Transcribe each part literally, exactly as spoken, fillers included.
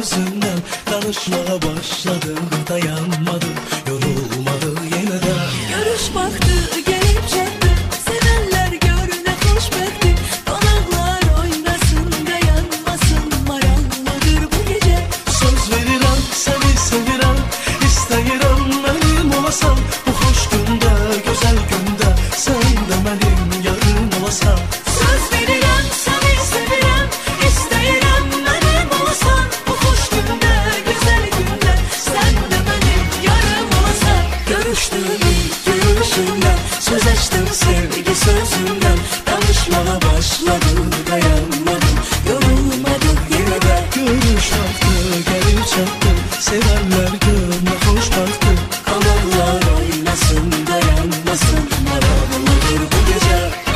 sözünden. Tanışmaya başladı, dayanmadı, yorulmadı yeniden. Görüş vakti gelip çattı, sevenler görüne hoşbetti. Konaklar oynasın, dayanmasın, maranlıdır bu gece. Söz verirəm, seni sevirəm, istəyirəm mənim olasan. Bu xoş gündə, gözəl gündə, sən də mənim yarım olasan. Söz verirəm, seni sevirəm, istəyirəm mənim olasan. Bu xoş gündə, gözəl gündə, sən də mənim yarım olasan. Görüşdüğümü görüşündən, söz açdım sevgi sözündən. Tanışmaya başladı, dayanmadım, yorulmadık yine de. Görüş vaxtı gəlib çatdı, sevənlər gönlünə xoş baxdı. Kanallar oynasın, dayanmasın, maranlıdır bu gece.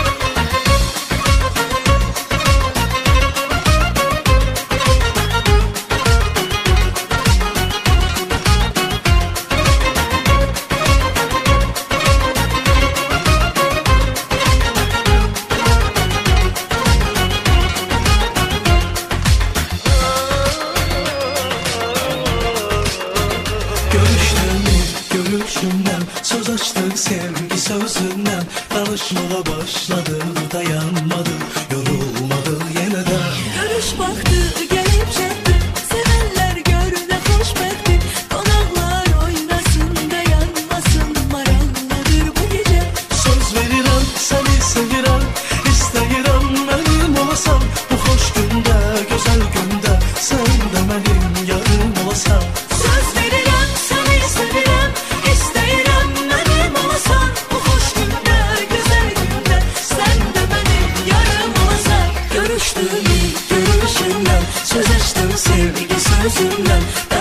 Görüşdüğümüz görüşündən, söz açdık sevgi sözündən. Tanışmaya başladı, dayanmadı, yorulmadı yeniden. Görüş vakti gelip çattı, sevenler görüne hoşbetti. Konaklar oynasın, dayanmasın, maranlıdır bu gece. Söz verirəm, səni sevirəm, istəyirəm mənim olasan. Bu xoş gündə, gözəl gündə, sən də mənim yarım olasan. Söz verirəm, seni sevirəm, istəyirəm mənim olasan. Bu xoş gündə, gözəl gündə, sən də mənim yarım olasan. Görüşdüğümü görüşündən, söz açdım sevgi sözündən.